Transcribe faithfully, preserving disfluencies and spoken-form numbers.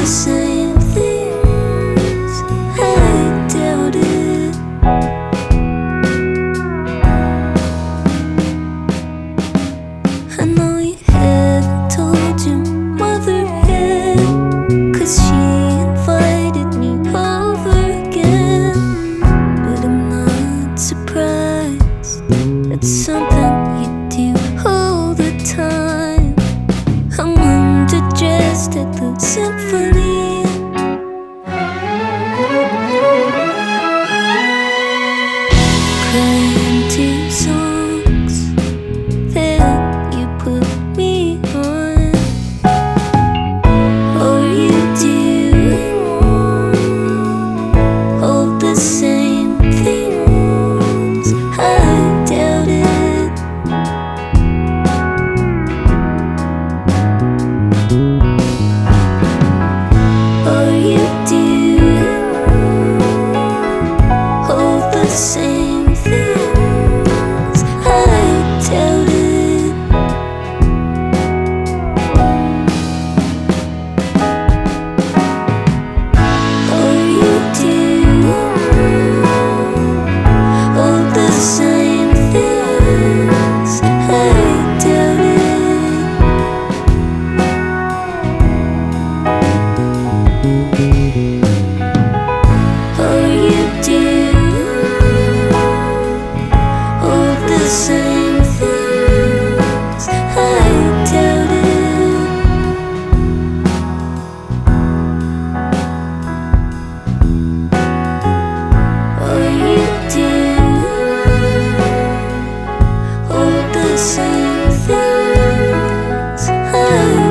the same things I doubted. I know you haven't told your mother yet, 'cause she invited me over again. But I'm not surprised, it's something you do all the time. I'm underdressed at the symphony, crying to songs that you put me on. Or you do all the same things I doubted. Or you do all the same things I doubted. Or you do all the same things I doubted. Or you do all the same things I doubted. Or you do all the same things I